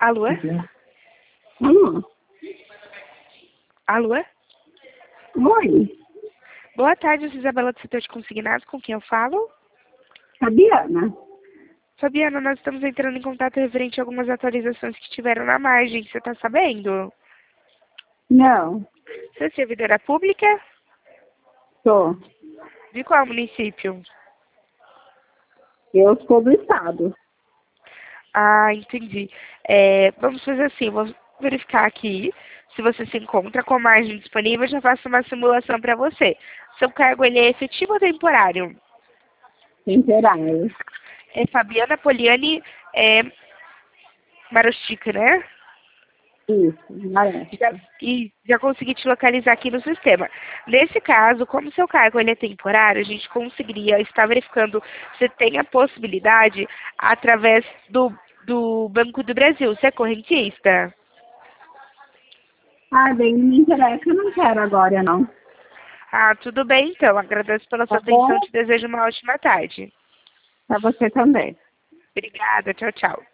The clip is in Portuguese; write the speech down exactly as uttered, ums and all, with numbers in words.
Alô? Hum. Alô? Oi, Boa tarde, eu sou Isabela do setor de consignados, com quem eu falo? Fabiana. Fabiana, nós estamos entrando em contato referente a algumas atualizações que tiveram na margem, você está sabendo? Não, Você é servidora pública? sou. De qual município? Eu sou do estado. Ah, entendi. É, vamos fazer assim, vou verificar aqui se você se encontra com a margem disponível, eu já faço uma simulação para você. Seu cargo, ele é efetivo ou temporário? Temporário. É Fabiana Poliani é, Marostica, né? Isso, Já, parece. e já consegui te localizar aqui no sistema. Nesse caso, como seu cargo ele é temporário, a gente conseguiria estar verificando se tem a possibilidade através do, do Banco do Brasil. Você é correntista? Ah, bem, não me interessa, eu não quero agora, não. Ah, tudo bem então. Agradeço pela sua Tá atenção. bom? Te desejo uma ótima tarde. Pra você também. Obrigada. Tchau, tchau.